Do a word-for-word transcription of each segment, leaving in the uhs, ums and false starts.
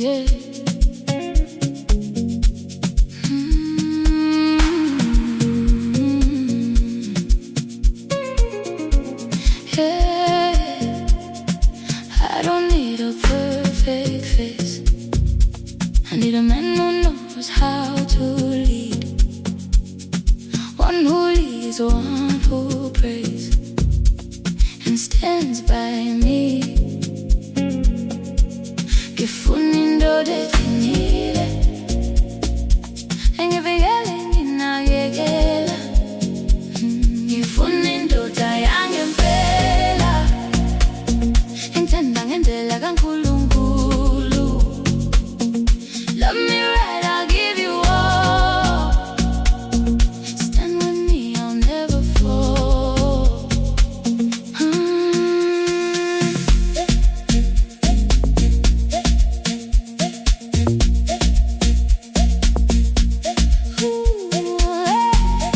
yeah. Yeah, I don't need a perfect face. I need a man who knows how to lead, one who leads, one who prays and stands by me. Ngifuna definile engivekele nginakekela. Ngifuna indoda yangempela engithanda ngendlela kaNkulunkulu. Love me right, I'll give you all. Stand with me, I'll never fall. mm. Ooh, yeah.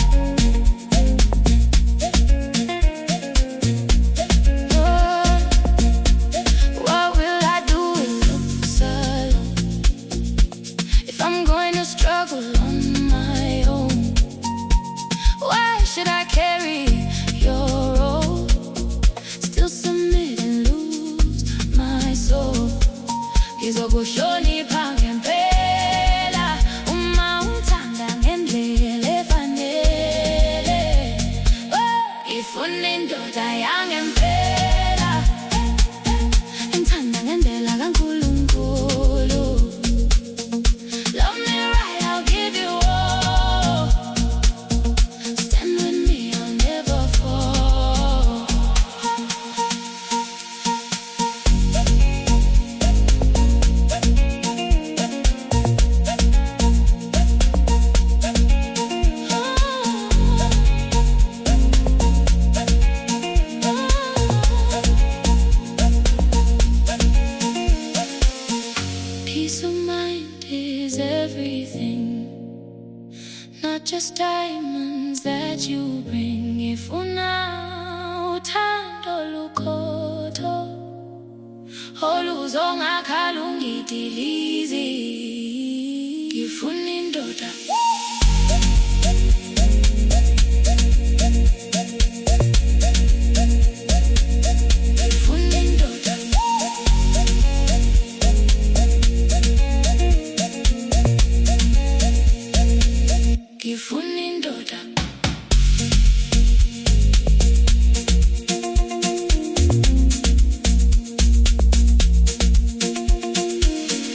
Oh, what will I do with looks alone if I'm going to struggle on my own? Why should I carry your role? Still submit and lose my soul. Ngizokuhlonipha ngempela uma ungithanda ngendlela efanele. Oh, ngifuna indoda yangempela engithanda ngendlela kaNkulunkulu. Love me right, I'll give you all. Stand with me, I'll never fall. Peace of mind is everything, not just diamonds that you bring. Ngifuna uthando lukhoto oluzongakhala ungidilize. Ngifuna indoda ngifuna indoda ngifuna indoda.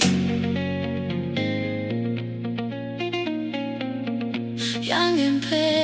Yangempela